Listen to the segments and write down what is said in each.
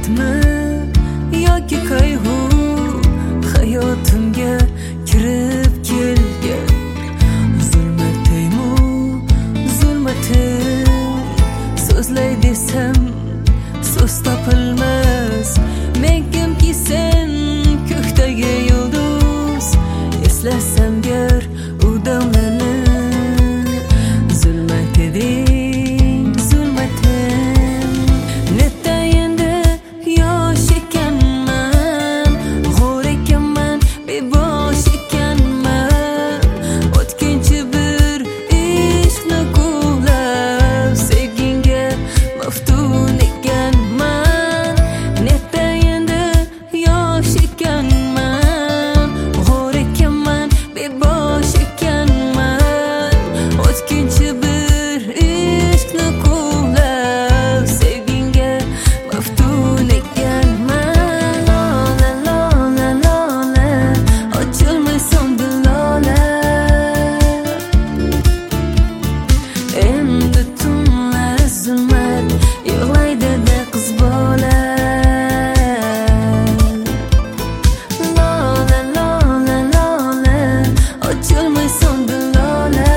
dardmi yoki qayg'u hayotimga kirib kelgan zulmataymu zulmatir so'zlay desam so'z topilmas men kimki sen ko'kdagi yulduz eslasam gar u damlarni zulmat eding zulmatim netda endi yosh ekanman g'o'r ekanman bebosh ekanman o'tkinchi bir ishqni quvlab sevginga maftun ekanman netda endi yosh ekanman g'o'r ekanman bebosh ekanman o'tkinchi bir ishqni quvlab sevginga maftun ekanman lola lola lola ochilmay so'ndi lola endi tunlar zulmat yig'laydi qiz bola lola lola lola ochilmay so'ndi lola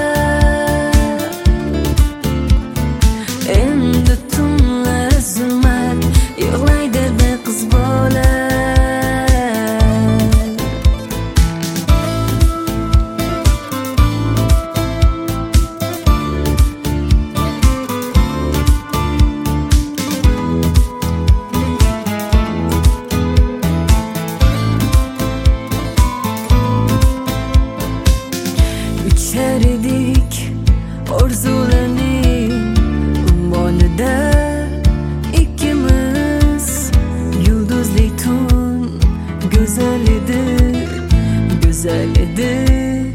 endi tunlar zulmat yig'laydi qiz bola uchar edik orzularning ummonida ikkimiz yulduzli tun go'zal edi